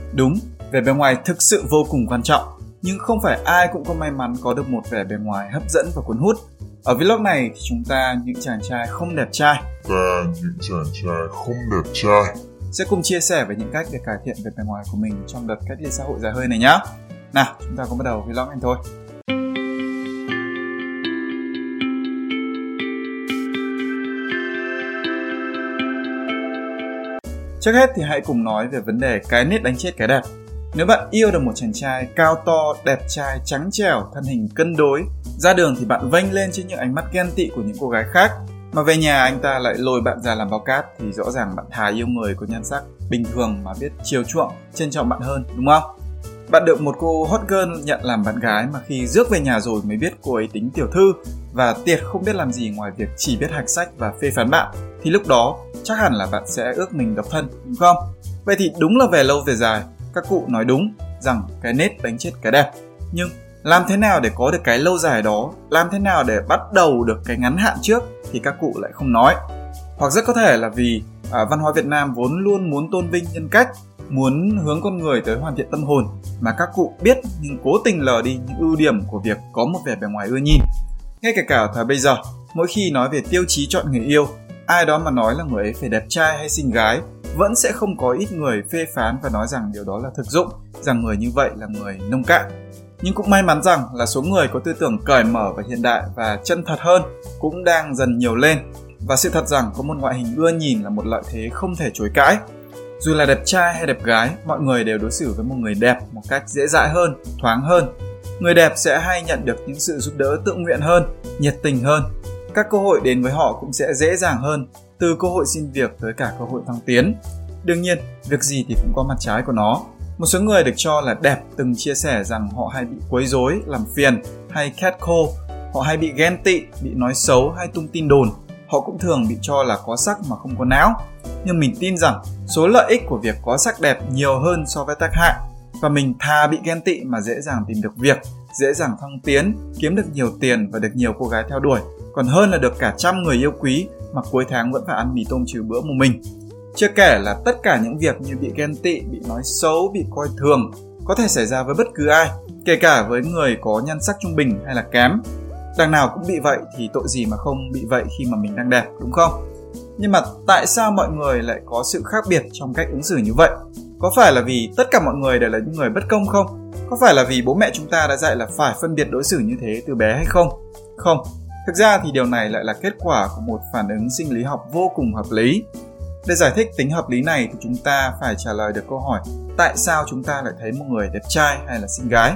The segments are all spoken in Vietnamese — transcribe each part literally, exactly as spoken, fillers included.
Đúng, vẻ bề ngoài thực sự vô cùng quan trọng, nhưng không phải ai cũng có may mắn có được một vẻ bề ngoài hấp dẫn và cuốn hút. Ở vlog này thì chúng ta, những chàng trai không đẹp trai và những chàng trai không đẹp trai sẽ cùng chia sẻ về những cách để cải thiện vẻ bề ngoài của mình trong đợt cách ly xã hội dài hơi này nhé. Nào, chúng ta cùng bắt đầu vlog này thôi. Trước hết thì hãy cùng nói về vấn đề cái nết đánh chết cái đẹp. Nếu bạn yêu được một chàng trai cao to, đẹp trai, trắng trẻo, thân hình cân đối, ra đường thì bạn vênh lên trên những ánh mắt ghen tị của những cô gái khác, mà về nhà anh ta lại lôi bạn ra làm bao cát, thì rõ ràng bạn thà yêu người có nhan sắc bình thường mà biết chiều chuộng, trân trọng bạn hơn, đúng không? Bạn được một cô hot girl nhận làm bạn gái mà khi rước về nhà rồi mới biết cô ấy tính tiểu thư và tiệt không biết làm gì ngoài việc chỉ biết hạch sách và phê phán bạn, thì lúc đó chắc hẳn là bạn sẽ ước mình độc thân, đúng không? Vậy thì đúng là về lâu về dài, các cụ nói đúng rằng cái nết đánh chết cái đẹp. Nhưng làm thế nào để có được cái lâu dài đó, làm thế nào để bắt đầu được cái ngắn hạn trước thì các cụ lại không nói. Hoặc rất có thể là vì à, văn hóa Việt Nam vốn luôn muốn tôn vinh nhân cách, muốn hướng con người tới hoàn thiện tâm hồn, mà các cụ biết nhưng cố tình lờ đi những ưu điểm của việc có một vẻ bề ngoài ưa nhìn. Ngay cả cả thời bây giờ, mỗi khi nói về tiêu chí chọn người yêu, ai đó mà nói là người ấy phải đẹp trai hay xinh gái, vẫn sẽ không có ít người phê phán và nói rằng điều đó là thực dụng, rằng người như vậy là người nông cạn. Nhưng cũng may mắn rằng là số người có tư tưởng cởi mở và hiện đại và chân thật hơn cũng đang dần nhiều lên. Và sự thật rằng có một ngoại hình ưa nhìn là một lợi thế không thể chối cãi. Dù là đẹp trai hay đẹp gái, mọi người đều đối xử với một người đẹp một cách dễ dãi hơn, thoáng hơn. Người đẹp sẽ hay nhận được những sự giúp đỡ tự nguyện hơn, nhiệt tình hơn. Các cơ hội đến với họ cũng sẽ dễ dàng hơn, từ cơ hội xin việc tới cả cơ hội thăng tiến. Đương nhiên, việc gì thì cũng có mặt trái của nó. Một số người được cho là đẹp từng chia sẻ rằng họ hay bị quấy rối, làm phiền hay catcall, họ hay bị ghen tị, bị nói xấu hay tung tin đồn. Họ cũng thường bị cho là có sắc mà không có não. Nhưng mình tin rằng số lợi ích của việc có sắc đẹp nhiều hơn so với tác hại. Và mình thà bị ghen tị mà dễ dàng tìm được việc, dễ dàng thăng tiến, kiếm được nhiều tiền và được nhiều cô gái theo đuổi, còn hơn là được cả trăm người yêu quý mà cuối tháng vẫn phải ăn mì tôm trừ bữa một mình. Chưa kể là tất cả những việc như bị ghen tị, bị nói xấu, bị coi thường có thể xảy ra với bất cứ ai, kể cả với người có nhan sắc trung bình hay là kém. Đằng nào cũng bị vậy thì tội gì mà không bị vậy khi mà mình đang đẹp, đúng không? Nhưng mà tại sao mọi người lại có sự khác biệt trong cách ứng xử như vậy? Có phải là vì tất cả mọi người đều là những người bất công không? Có phải là vì bố mẹ chúng ta đã dạy là phải phân biệt đối xử như thế từ bé hay không? Không, thực ra thì điều này lại là kết quả của một phản ứng sinh lý học vô cùng hợp lý. Để giải thích tính hợp lý này thì chúng ta phải trả lời được câu hỏi tại sao chúng ta lại thấy một người đẹp trai hay là xinh gái.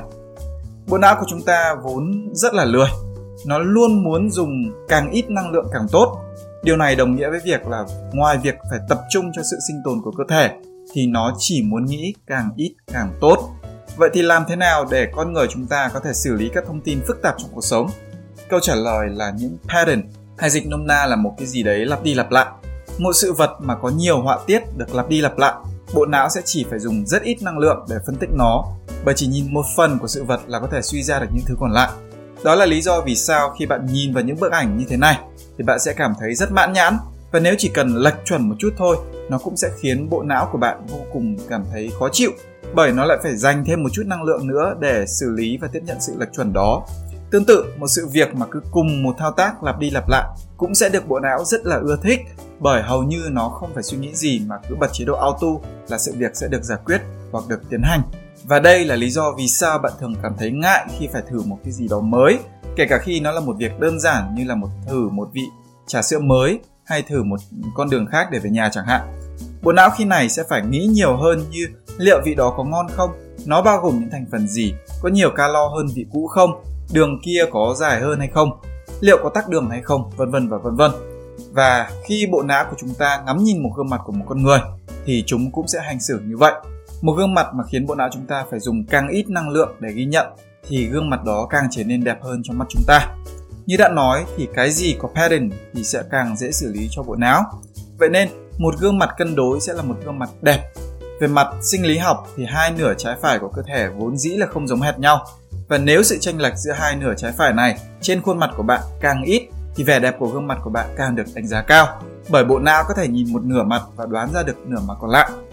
Bộ não của chúng ta vốn rất là lười. Nó luôn muốn dùng càng ít năng lượng càng tốt. Điều này đồng nghĩa với việc là ngoài việc phải tập trung cho sự sinh tồn của cơ thể thì nó chỉ muốn nghĩ càng ít càng tốt. Vậy thì làm thế nào để con người chúng ta có thể xử lý các thông tin phức tạp trong cuộc sống? Câu trả lời là những pattern, hay dịch nôm na là một cái gì đấy lặp đi lặp lại. Một sự vật mà có nhiều họa tiết được lặp đi lặp lại, bộ não sẽ chỉ phải dùng rất ít năng lượng để phân tích nó, bởi chỉ nhìn một phần của sự vật là có thể suy ra được những thứ còn lại. Đó là lý do vì sao khi bạn nhìn vào những bức ảnh như thế này thì bạn sẽ cảm thấy rất mãn nhãn, và nếu chỉ cần lệch chuẩn một chút thôi, nó cũng sẽ khiến bộ não của bạn vô cùng cảm thấy khó chịu, bởi nó lại phải dành thêm một chút năng lượng nữa để xử lý và tiếp nhận sự lệch chuẩn đó. Tương tự, một sự việc mà cứ cùng một thao tác lặp đi lặp lại cũng sẽ được bộ não rất là ưa thích, bởi hầu như nó không phải suy nghĩ gì mà cứ bật chế độ auto là sự việc sẽ được giải quyết hoặc được tiến hành. Và đây là lý do vì sao bạn thường cảm thấy ngại khi phải thử một cái gì đó mới, kể cả khi nó là một việc đơn giản như là một thử một vị trà sữa mới hay thử một con đường khác để về nhà chẳng hạn. Bộ não khi này sẽ phải nghĩ nhiều hơn như liệu vị đó có ngon không, nó bao gồm những thành phần gì, có nhiều calo hơn vị cũ không, đường kia có dài hơn hay không, liệu có tắc đường hay không, vân vân và vân vân. Và khi bộ não của chúng ta ngắm nhìn một gương mặt của một con người thì chúng cũng sẽ hành xử như vậy. Một gương mặt mà khiến bộ não chúng ta phải dùng càng ít năng lượng để ghi nhận thì gương mặt đó càng trở nên đẹp hơn trong mắt chúng ta. Như đã nói thì cái gì có pattern thì sẽ càng dễ xử lý cho bộ não. Vậy nên một gương mặt cân đối sẽ là một gương mặt đẹp. Về mặt sinh lý học thì hai nửa trái phải của cơ thể vốn dĩ là không giống hệt nhau. Và nếu sự chênh lệch giữa hai nửa trái phải này trên khuôn mặt của bạn càng ít thì vẻ đẹp của gương mặt của bạn càng được đánh giá cao. Bởi bộ não có thể nhìn một nửa mặt và đoán ra được nửa mặt còn lại.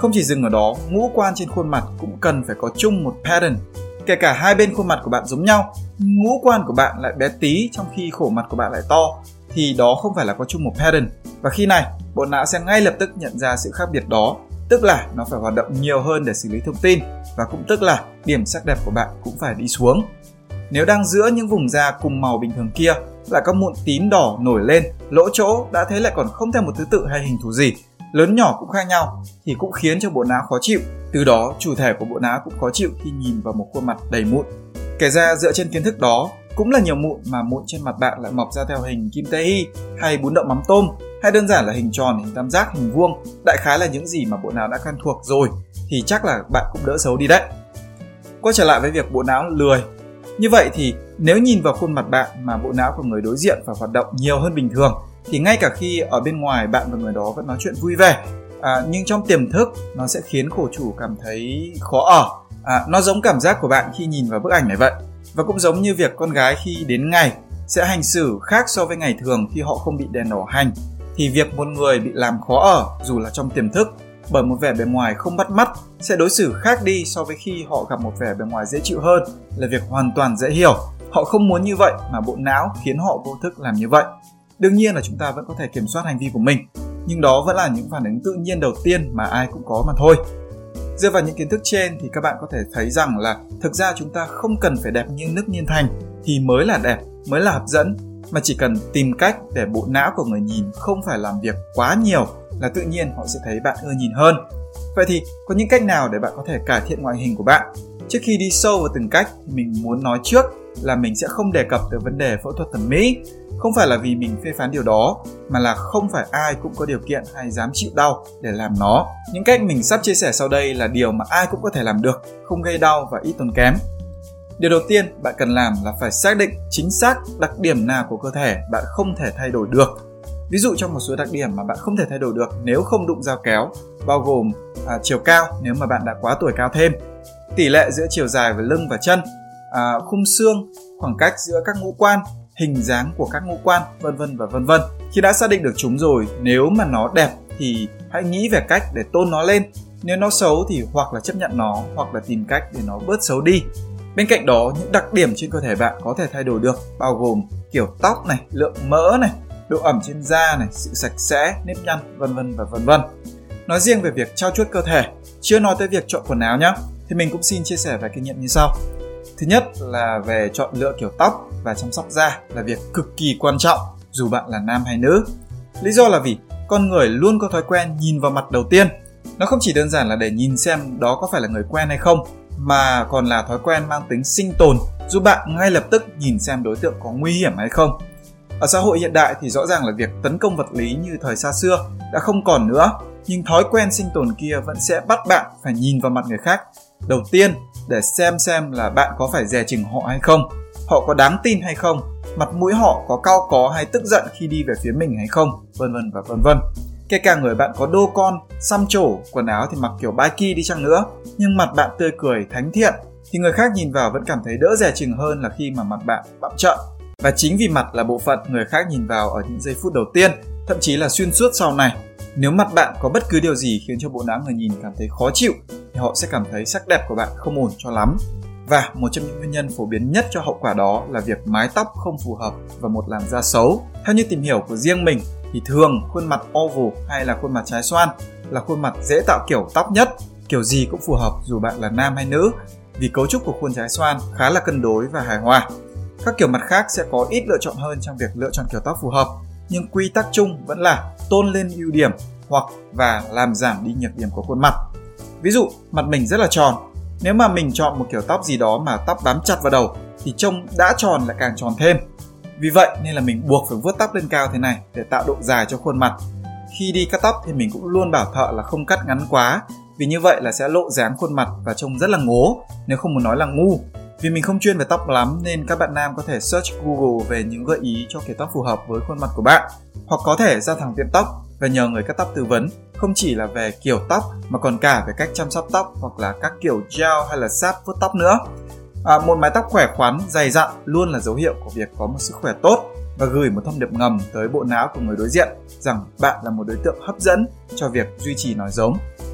Không chỉ dừng ở đó, ngũ quan trên khuôn mặt cũng cần phải có chung một pattern. Kể cả hai bên khuôn mặt của bạn giống nhau, ngũ quan của bạn lại bé tí trong khi khổ mặt của bạn lại to, thì đó không phải là có chung một pattern. Và khi này, bộ não sẽ ngay lập tức nhận ra sự khác biệt đó, tức là nó phải hoạt động nhiều hơn để xử lý thông tin, và cũng tức là điểm sắc đẹp của bạn cũng phải đi xuống. Nếu đang giữa những vùng da cùng màu bình thường kia lại có mụn tím đỏ nổi lên, lỗ chỗ đã thế lại còn không theo một thứ tự hay hình thù gì, lớn nhỏ cũng khác nhau, thì cũng khiến cho bộ não khó chịu. Từ đó, chủ thể của bộ não cũng khó chịu khi nhìn vào một khuôn mặt đầy mụn. Kể ra dựa trên kiến thức đó, cũng là nhiều mụn mà mụn trên mặt bạn lại mọc ra theo hình kim tae hee hay bún đậu mắm tôm, hay đơn giản là hình tròn, hình tam giác, hình vuông, đại khái là những gì mà bộ não đã quen thuộc rồi, thì chắc là bạn cũng đỡ xấu đi đấy. Quay trở lại với việc bộ não lười. Như vậy thì nếu nhìn vào khuôn mặt bạn mà bộ não của người đối diện phải hoạt động nhiều hơn bình thường, thì ngay cả khi ở bên ngoài bạn và người đó vẫn nói chuyện vui vẻ, à, nhưng trong tiềm thức nó sẽ khiến khổ chủ cảm thấy khó ở. À, nó giống cảm giác của bạn khi nhìn vào bức ảnh này vậy. Và cũng giống như việc con gái khi đến ngày sẽ hành xử khác so với ngày thường khi họ không bị đèn đỏ hành, thì việc một người bị làm khó ở dù là trong tiềm thức bởi một vẻ bề ngoài không bắt mắt sẽ đối xử khác đi so với khi họ gặp một vẻ bề ngoài dễ chịu hơn là việc hoàn toàn dễ hiểu. Họ không muốn như vậy mà bộ não khiến họ vô thức làm như vậy. Đương nhiên là chúng ta vẫn có thể kiểm soát hành vi của mình, nhưng đó vẫn là những phản ứng tự nhiên đầu tiên mà ai cũng có mà thôi. Dựa vào những kiến thức trên thì các bạn có thể thấy rằng là thực ra chúng ta không cần phải đẹp như nước Nhiên Thành thì mới là đẹp, mới là hấp dẫn, mà chỉ cần tìm cách để bộ não của người nhìn không phải làm việc quá nhiều là tự nhiên họ sẽ thấy bạn ưa nhìn hơn. Vậy thì có những cách nào để bạn có thể cải thiện ngoại hình của bạn? Trước khi đi sâu vào từng cách thì mình muốn nói trước là mình sẽ không đề cập tới vấn đề phẫu thuật thẩm mỹ. Không phải là vì mình phê phán điều đó, mà là không phải ai cũng có điều kiện hay dám chịu đau để làm nó. Những cách mình sắp chia sẻ sau đây là điều mà ai cũng có thể làm được, không gây đau và ít tốn kém. Điều đầu tiên bạn cần làm là phải xác định chính xác đặc điểm nào của cơ thể bạn không thể thay đổi được. Ví dụ trong một số đặc điểm mà bạn không thể thay đổi được nếu không đụng dao kéo, bao gồm à, chiều cao nếu mà bạn đã quá tuổi cao thêm, tỷ lệ giữa chiều dài với lưng và chân, à, khung xương, khoảng cách giữa các ngũ quan, hình dáng của các ngũ quan, vân vân và vân vân. Khi đã xác định được chúng rồi, nếu mà nó đẹp thì hãy nghĩ về cách để tôn nó lên. Nếu nó xấu thì hoặc là chấp nhận nó, hoặc là tìm cách để nó bớt xấu đi. Bên cạnh đó, những đặc điểm trên cơ thể bạn có thể thay đổi được, bao gồm kiểu tóc này, lượng mỡ này, độ ẩm trên da này, sự sạch sẽ, nếp nhăn, vân vân và vân vân. Nói riêng về việc trau chuốt cơ thể, chưa nói tới việc chọn quần áo nhé, thì mình cũng xin chia sẻ vài kinh nghiệm như sau. Thứ nhất là về chọn lựa kiểu tóc và chăm sóc da là việc cực kỳ quan trọng dù bạn là nam hay nữ. Lý do là vì con người luôn có thói quen nhìn vào mặt đầu tiên. Nó không chỉ đơn giản là để nhìn xem đó có phải là người quen hay không, mà còn là thói quen mang tính sinh tồn, giúp bạn ngay lập tức nhìn xem đối tượng có nguy hiểm hay không. Ở xã hội hiện đại thì rõ ràng là việc tấn công vật lý như thời xa xưa đã không còn nữa, nhưng thói quen sinh tồn kia vẫn sẽ bắt bạn phải nhìn vào mặt người khác đầu tiên để xem xem là bạn có phải dè chừng họ hay không, họ có đáng tin hay không, mặt mũi họ có cau có hay tức giận khi đi về phía mình hay không, vân vân và vân vân. Kể cả người bạn có đô con, xăm trổ, quần áo thì mặc kiểu baki đi chăng nữa, nhưng mặt bạn tươi cười, thánh thiện thì người khác nhìn vào vẫn cảm thấy đỡ dè chừng hơn là khi mà mặt bạn bặm trợn. Và chính vì mặt là bộ phận người khác nhìn vào ở những giây phút đầu tiên, thậm chí là xuyên suốt sau này. Nếu mặt bạn có bất cứ điều gì khiến cho bộ não người nhìn cảm thấy khó chịu thì họ sẽ cảm thấy sắc đẹp của bạn không ổn cho lắm. Và một trong những nguyên nhân phổ biến nhất cho hậu quả đó là việc mái tóc không phù hợp và một làn da xấu. Theo như tìm hiểu của riêng mình thì thường khuôn mặt oval hay là khuôn mặt trái xoan là khuôn mặt dễ tạo kiểu tóc nhất, kiểu gì cũng phù hợp dù bạn là nam hay nữ, vì cấu trúc của khuôn trái xoan khá là cân đối và hài hòa. Các kiểu mặt khác sẽ có ít lựa chọn hơn trong việc lựa chọn kiểu tóc phù hợp, nhưng quy tắc chung vẫn là tôn lên ưu điểm hoặc và làm giảm đi nhược điểm của khuôn mặt. Ví dụ, mặt mình rất là tròn, nếu mà mình chọn một kiểu tóc gì đó mà tóc bám chặt vào đầu thì trông đã tròn lại càng tròn thêm. Vì vậy nên là mình buộc phải vuốt tóc lên cao thế này để tạo độ dài cho khuôn mặt. Khi đi cắt tóc thì mình cũng luôn bảo thợ là không cắt ngắn quá, vì như vậy là sẽ lộ dáng khuôn mặt và trông rất là ngố, nếu không muốn nói là ngu. Vì mình không chuyên về tóc lắm nên các bạn nam có thể search Google về những gợi ý cho kiểu tóc phù hợp với khuôn mặt của bạn, hoặc có thể ra thẳng tiệm tóc và nhờ người cắt tóc tư vấn, không chỉ là về kiểu tóc mà còn cả về cách chăm sóc tóc hoặc là các kiểu gel hay là sáp vuốt tóc nữa. À, một mái tóc khỏe khoắn, dày dặn luôn là dấu hiệu của việc có một sức khỏe tốt và gửi một thông điệp ngầm tới bộ não của người đối diện rằng bạn là một đối tượng hấp dẫn cho việc duy trì nói giống.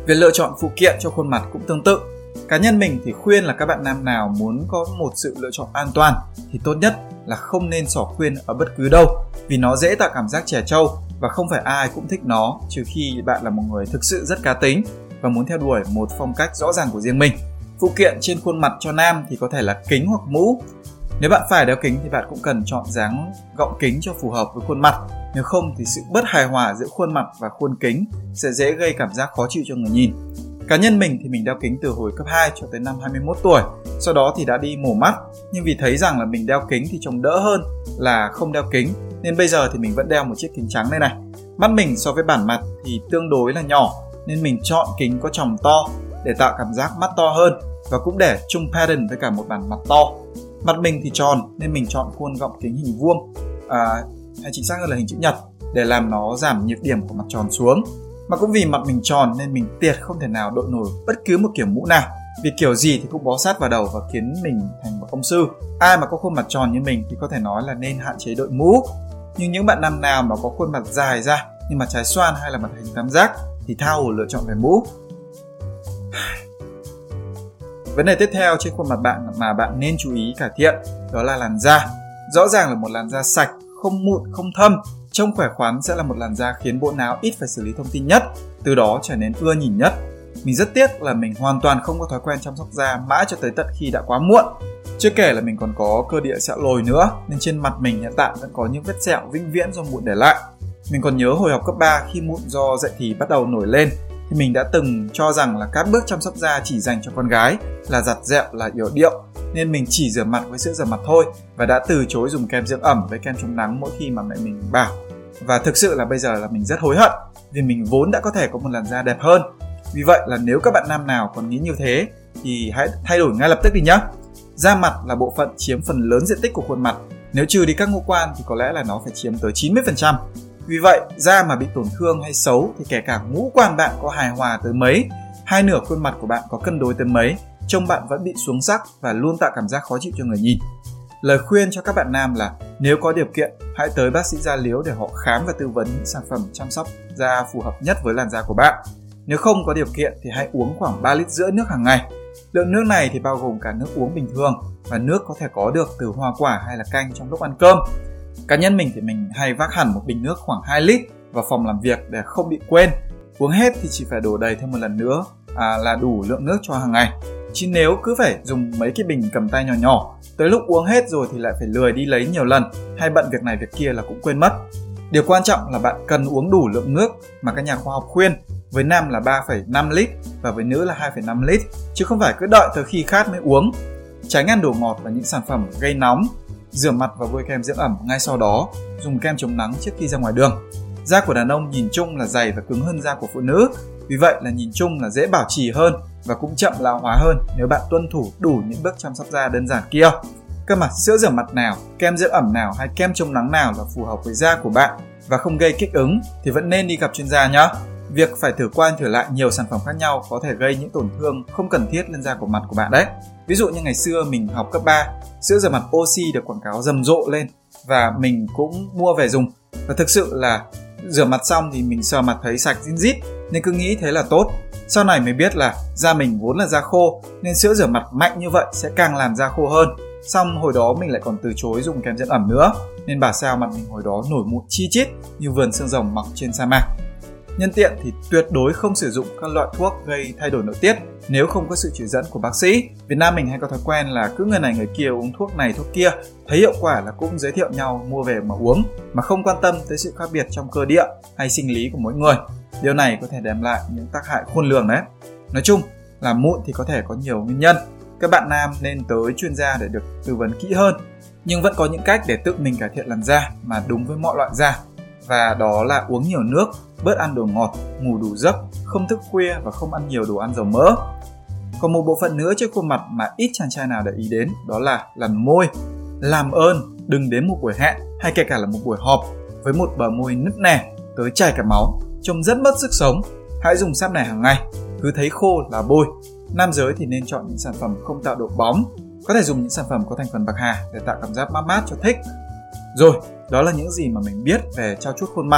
Việc lựa chọn phụ kiện cho khuôn mặt cũng tương tự. Cá nhân mình thì khuyên là các bạn nam nào muốn có một sự lựa chọn an toàn thì tốt nhất là không nên xỏ khuyên ở bất cứ đâu, vì nó dễ tạo cảm giác trẻ trâu và không phải ai cũng thích nó, trừ khi bạn là một người thực sự rất cá tính và muốn theo đuổi một phong cách rõ ràng của riêng mình. Phụ kiện trên khuôn mặt cho nam thì có thể là kính hoặc mũ. Nếu bạn phải đeo kính thì bạn cũng cần chọn dáng gọng kính cho phù hợp với khuôn mặt. Nếu không thì sự bất hài hòa giữa khuôn mặt và khuôn kính sẽ dễ gây cảm giác khó chịu cho người nhìn. Cá nhân mình thì mình đeo kính từ hồi cấp hai cho tới năm hai mươi mốt tuổi. Sau đó thì đã đi mổ mắt, nhưng vì thấy rằng là mình đeo kính thì trông đỡ hơn là không đeo kính, nên bây giờ thì mình vẫn đeo một chiếc kính trắng đây này. Mắt mình so với bản mặt thì tương đối là nhỏ, nên mình chọn kính có tròng to để tạo cảm giác mắt to hơn và cũng để chung pattern với cả một bản mặt to. Mặt mình thì tròn nên mình chọn khuôn gọng kính hình vuông, à, hay chính xác hơn là hình chữ nhật, để làm nó giảm nhược điểm của mặt tròn xuống. Mà cũng vì mặt mình tròn nên mình tuyệt không thể nào đội nổi bất cứ một kiểu mũ nào, vì kiểu gì thì cũng bó sát vào đầu và khiến mình thành một ông sư. Ai mà có khuôn mặt tròn như mình thì có thể nói là nên hạn chế đội mũ. Nhưng những bạn nam nào mà có khuôn mặt dài ra nhưng mà trái xoan hay là mặt hình tam giác thì tha hồ lựa chọn về mũ. Vấn đề tiếp theo trên khuôn mặt bạn mà bạn nên chú ý cải thiện đó là làn da. Rõ ràng là một làn da sạch, không mụn, không thâm, trông khỏe khoắn sẽ là một làn da khiến bộ não ít phải xử lý thông tin nhất, từ đó trở nên ưa nhìn nhất. Mình rất tiếc là mình hoàn toàn không có thói quen chăm sóc da mãi cho tới tận khi đã quá muộn. Chưa kể là mình còn có cơ địa sẹo lồi nữa, nên trên mặt mình hiện tại vẫn có những vết sẹo vĩnh viễn do mụn để lại. Mình còn nhớ hồi học cấp ba khi mụn do dậy thì bắt đầu nổi lên thì mình đã từng cho rằng là các bước chăm sóc da chỉ dành cho con gái, là giặt dẹo, là yểu điệu, nên mình chỉ rửa mặt với sữa rửa mặt thôi và đã từ chối dùng kem dưỡng ẩm với kem chống nắng mỗi khi mà mẹ mình bảo. Và thực sự là bây giờ là mình rất hối hận vì mình vốn đã có thể có một làn da đẹp hơn. Vì vậy là nếu các bạn nam nào còn nghĩ như thế thì hãy thay đổi ngay lập tức đi nhé. Da mặt là bộ phận chiếm phần lớn diện tích của khuôn mặt. Nếu trừ đi các ngũ quan thì có lẽ là nó phải chiếm tới chín mươi phần trăm. Vì vậy, da mà bị tổn thương hay xấu thì kể cả ngũ quan bạn có hài hòa tới mấy, hai nửa khuôn mặt của bạn có cân đối tới mấy, trông bạn vẫn bị xuống sắc và luôn tạo cảm giác khó chịu cho người nhìn. Lời khuyên cho các bạn nam là nếu có điều kiện, hãy tới bác sĩ da liễu để họ khám và tư vấn những sản phẩm chăm sóc da phù hợp nhất với làn da của bạn. Nếu không có điều kiện thì hãy uống khoảng ba lít rưỡi nước hàng ngày. Lượng nước này thì bao gồm cả nước uống bình thường và nước có thể có được từ hoa quả hay là canh trong lúc ăn cơm. Cá nhân mình thì mình hay vác hẳn một bình nước khoảng hai lít vào phòng làm việc để không bị quên. Uống hết thì chỉ phải đổ đầy thêm một lần nữa à, là đủ lượng nước cho hàng ngày. Chứ nếu cứ phải dùng mấy cái bình cầm tay nhỏ nhỏ, tới lúc uống hết rồi thì lại phải lười đi lấy nhiều lần, hay bận việc này việc kia là cũng quên mất. Điều quan trọng là bạn cần uống đủ lượng nước mà các nhà khoa học khuyên, với nam là ba phẩy năm lít và với nữ là hai phẩy năm lít, chứ không phải cứ đợi tới khi khát mới uống. Tránh ăn đồ ngọt và những sản phẩm gây nóng. Rửa mặt và bôi kem dưỡng ẩm ngay sau đó, dùng kem chống nắng trước khi ra ngoài đường. Da của đàn ông nhìn chung là dày và cứng hơn da của phụ nữ, vì vậy là nhìn chung là dễ bảo trì hơn và cũng chậm lão hóa hơn nếu bạn tuân thủ đủ những bước chăm sóc da đơn giản kia. Cơ mà sữa rửa mặt nào, kem dưỡng ẩm nào hay kem chống nắng nào là phù hợp với da của bạn và không gây kích ứng thì vẫn nên đi gặp chuyên gia nhé. Việc phải thử qua thử lại nhiều sản phẩm khác nhau có thể gây những tổn thương không cần thiết lên da của mặt của bạn đấy. Ví dụ như ngày xưa mình học cấp ba, sữa rửa mặt Oxy được quảng cáo rầm rộ lên và mình cũng mua về dùng. Và thực sự là rửa mặt xong thì mình sờ mặt thấy sạch rin rít nên cứ nghĩ thế là tốt. Sau này mới biết là da mình vốn là da khô nên sữa rửa mặt mạnh như vậy sẽ càng làm da khô hơn. Xong hồi đó mình lại còn từ chối dùng kem dưỡng ẩm nữa nên bảo sao mặt mình hồi đó nổi mụn chi chít như vườn xương rồng mọc trên sa mạc. Nhân tiện thì tuyệt đối không sử dụng các loại thuốc gây thay đổi nội tiết nếu không có sự chỉ dẫn của bác sĩ. Việt Nam mình hay có thói quen là cứ người này người kia uống thuốc này thuốc kia, thấy hiệu quả là cũng giới thiệu nhau mua về mà uống, mà không quan tâm tới sự khác biệt trong cơ địa hay sinh lý của mỗi người. Điều này có thể đem lại những tác hại khôn lường đấy. Nói chung là mụn thì có thể có nhiều nguyên nhân. Các bạn nam nên tới chuyên gia để được tư vấn kỹ hơn. Nhưng vẫn có những cách để tự mình cải thiện làn da mà đúng với mọi loại da. Và đó là uống nhiều nước, bớt ăn đồ ngọt, ngủ đủ giấc, không thức khuya và không ăn nhiều đồ ăn dầu mỡ. Còn một bộ phận nữa trên khuôn mặt mà ít chàng trai nào để ý đến đó là làn môi. Làm ơn đừng đến một buổi hẹn hay kể cả là một buổi họp với một bờ môi nứt nẻ tới chảy cả máu, trông rất mất sức sống. Hãy dùng sáp này hàng ngày, cứ thấy khô là bôi. Nam giới thì nên chọn những sản phẩm không tạo độ bóng, có thể dùng những sản phẩm có thành phần bạc hà để tạo cảm giác mát mát cho thích. Rồi, đó là những gì mà mình biết về trau chuốt khuôn mặt.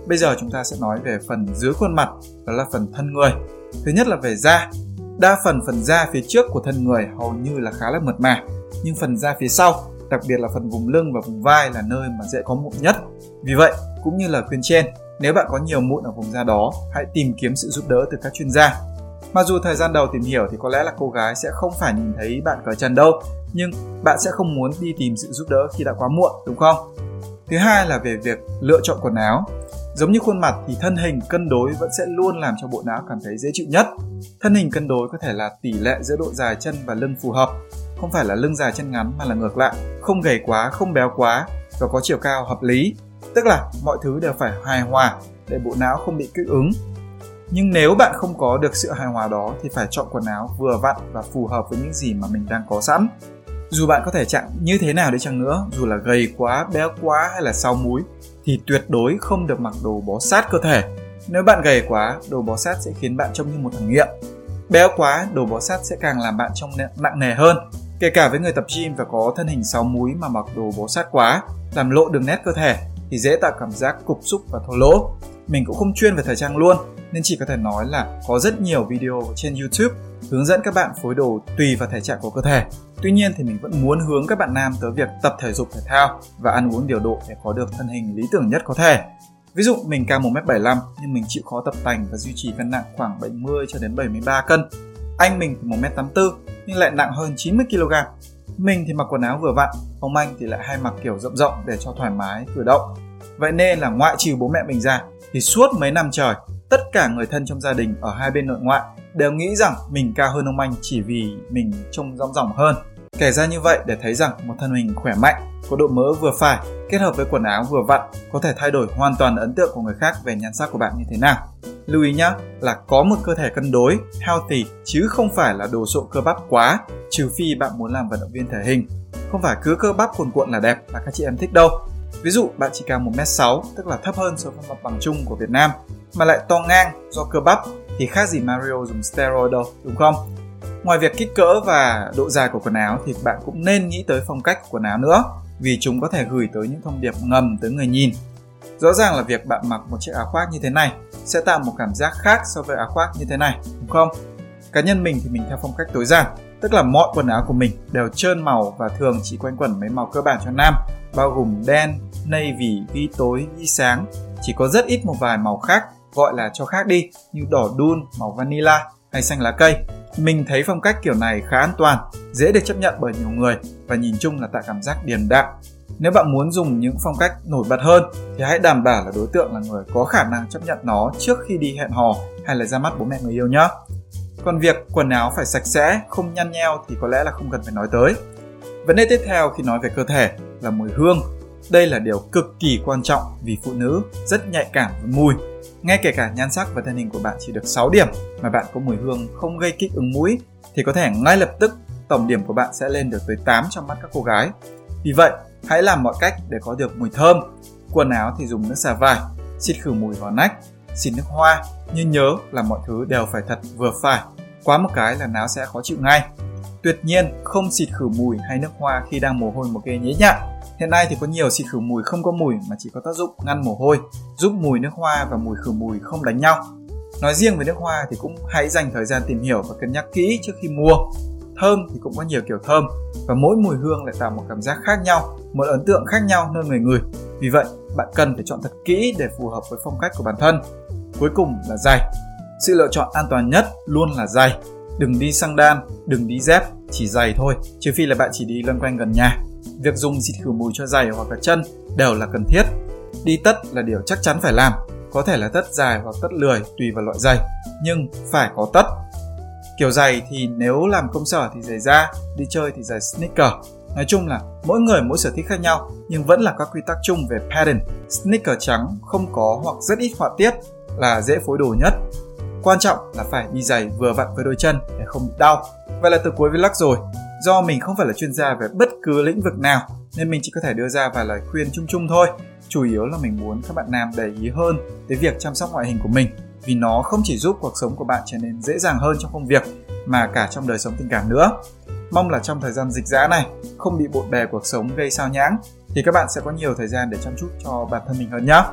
Bây giờ chúng ta sẽ nói về phần dưới khuôn mặt, đó là phần thân người. Thứ nhất là về da. Đa phần phần da phía trước của thân người hầu như là khá là mượt mà, nhưng phần da phía sau, đặc biệt là phần vùng lưng và vùng vai là nơi mà dễ có mụn nhất. Vì vậy, cũng như lời khuyên trên, nếu bạn có nhiều mụn ở vùng da đó, hãy tìm kiếm sự giúp đỡ từ các chuyên gia. Mặc dù thời gian đầu tìm hiểu thì có lẽ là cô gái sẽ không phải nhìn thấy bạn cởi trần đâu, nhưng bạn sẽ không muốn đi tìm sự giúp đỡ khi đã quá muộn, đúng không? Thứ hai là về việc lựa chọn quần áo. Giống như khuôn mặt thì thân hình cân đối vẫn sẽ luôn làm cho bộ não cảm thấy dễ chịu nhất. Thân hình cân đối có thể là tỷ lệ giữa độ dài chân và lưng phù hợp, không phải là lưng dài chân ngắn mà là ngược lại, không gầy quá, không béo quá và có chiều cao hợp lý. Tức là mọi thứ đều phải hài hòa để bộ não không bị kích ứng. Nhưng nếu bạn không có được sự hài hòa đó thì phải chọn quần áo vừa vặn và phù hợp với những gì mà mình đang có sẵn. Dù bạn có thể trạng như thế nào đi chăng nữa, dù là gầy quá, béo quá hay là sáu múi, thì tuyệt đối không được mặc đồ bó sát cơ thể. Nếu bạn gầy quá, đồ bó sát sẽ khiến bạn trông như một thằng nghiện. Béo quá, đồ bó sát sẽ càng làm bạn trông nặng nề hơn. Kể cả với người tập gym và có thân hình sáu múi mà mặc đồ bó sát quá, làm lộ đường nét cơ thể thì dễ tạo cảm giác cục xúc và thô lỗ. Mình cũng không chuyên về thời trang luôn, nên chỉ có thể nói là có rất nhiều video trên YouTube hướng dẫn các bạn phối đồ tùy vào thể trạng của cơ thể. Tuy nhiên thì mình vẫn muốn hướng các bạn nam tới việc tập thể dục thể thao và ăn uống điều độ để có được thân hình lý tưởng nhất có thể. Ví dụ mình cao một mét bảy mươi lăm nhưng mình chịu khó tập tành và duy trì cân nặng khoảng bảy mươi cho đến bảy mươi ba cân. Anh mình thì một mét tám mươi tư nhưng lại nặng hơn chín mươi ki lô gam. Mình thì mặc quần áo vừa vặn, ông anh thì lại hay mặc kiểu rộng rộng để cho thoải mái cử động. Vậy nên là ngoại trừ bố mẹ mình ra thì suốt mấy năm trời, tất cả người thân trong gia đình ở hai bên nội ngoại đều nghĩ rằng mình cao hơn ông anh chỉ vì mình trông rõng ròng hơn. Kể ra như vậy để thấy rằng một thân hình khỏe mạnh, có độ mỡ vừa phải, kết hợp với quần áo vừa vặn có thể thay đổi hoàn toàn ấn tượng của người khác về nhan sắc của bạn như thế nào. Lưu ý nhá, là có một cơ thể cân đối, healthy, chứ không phải là đồ sộ cơ bắp quá, trừ phi bạn muốn làm vận động viên thể hình. Không phải cứ cơ bắp cuồn cuộn là đẹp là các chị em thích đâu. Ví dụ bạn chỉ cao một mét sáu, tức là thấp hơn so với mặt bằng chung của Việt Nam, mà lại to ngang do cơ bắp thì khác gì Mario dùng steroid đâu, đúng không? Ngoài việc kích cỡ và độ dài của quần áo thì bạn cũng nên nghĩ tới phong cách của quần áo nữa, vì chúng có thể gửi tới những thông điệp ngầm tới người nhìn. Rõ ràng là việc bạn mặc một chiếc áo khoác như thế này sẽ tạo một cảm giác khác so với áo khoác như thế này, đúng không? Cá nhân mình thì mình theo phong cách tối giản, tức là mọi quần áo của mình đều trơn màu và thường chỉ quanh quẩn mấy màu cơ bản cho nam, bao gồm đen, navy, ghi tối, ghi sáng. Chỉ có rất ít một vài màu khác, gọi là cho khác đi, như đỏ đun, màu vanilla hay xanh lá cây. Mình thấy phong cách kiểu này khá an toàn, dễ được chấp nhận bởi nhiều người và nhìn chung là tạo cảm giác điềm đạm. Nếu bạn muốn dùng những phong cách nổi bật hơn thì hãy đảm bảo là đối tượng là người có khả năng chấp nhận nó trước khi đi hẹn hò hay là ra mắt bố mẹ người yêu nhé. Còn việc quần áo phải sạch sẽ, không nhăn nheo thì có lẽ là không cần phải nói tới. Vấn đề tiếp theo khi nói về cơ thể là mùi hương. Đây là điều cực kỳ quan trọng vì phụ nữ rất nhạy cảm với mùi. Ngay kể cả nhan sắc và thân hình của bạn chỉ được sáu điểm mà bạn có mùi hương không gây kích ứng mũi thì có thể ngay lập tức tổng điểm của bạn sẽ lên được tới tám trong mắt các cô gái. Vì vậy, hãy làm mọi cách để có được mùi thơm. Quần áo thì dùng nước xà vải, xịt khử mùi vào nách, xịt nước hoa, nhưng nhớ là mọi thứ đều phải thật vừa phải. Quá một cái là não sẽ khó chịu ngay. Tuyệt nhiên không xịt khử mùi hay nước hoa khi đang mồ hôi một cái nhễ nhại. Hiện nay thì có nhiều xịt khử mùi không có mùi mà chỉ có tác dụng ngăn mồ hôi, giúp mùi nước hoa và mùi khử mùi không đánh nhau. Nói riêng về nước hoa thì cũng hãy dành thời gian tìm hiểu và cân nhắc kỹ trước khi mua. Thơm thì cũng có nhiều kiểu thơm và mỗi mùi hương lại tạo một cảm giác khác nhau, một ấn tượng khác nhau nơi người ngửi. Vì vậy, bạn cần phải chọn thật kỹ để phù hợp với phong cách của bản thân. Cuối cùng là giày. Sự lựa chọn an toàn nhất luôn là giày. Đừng đi xăng đan, đừng đi dép, chỉ giày thôi, trừ phi là bạn chỉ đi loanh quanh gần nhà. Việc dùng xịt khử mùi cho giày hoặc là chân đều là cần thiết. Đi tất là điều chắc chắn phải làm, có thể là tất dài hoặc tất lười tùy vào loại giày, nhưng phải có tất. Kiểu giày thì nếu làm công sở thì giày da, đi chơi thì giày sneaker. Nói chung là mỗi người mỗi sở thích khác nhau, nhưng vẫn là các quy tắc chung về pattern. Sneaker trắng không có hoặc rất ít họa tiết là dễ phối đồ nhất. Quan trọng là phải đi giày vừa vặn với đôi chân để không bị đau. Vậy là từ cuối vlog rồi. Do mình không phải là chuyên gia về bất cứ lĩnh vực nào nên mình chỉ có thể đưa ra vài lời khuyên chung chung thôi. Chủ yếu là mình muốn các bạn nam để ý hơn tới việc chăm sóc ngoại hình của mình, vì nó không chỉ giúp cuộc sống của bạn trở nên dễ dàng hơn trong công việc mà cả trong đời sống tình cảm nữa. Mong là trong thời gian dịch dã này không bị bộn bề cuộc sống gây sao nhãng thì các bạn sẽ có nhiều thời gian để chăm chút cho bản thân mình hơn nhé.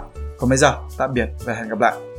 Còn bây giờ, tạm biệt và hẹn gặp lại.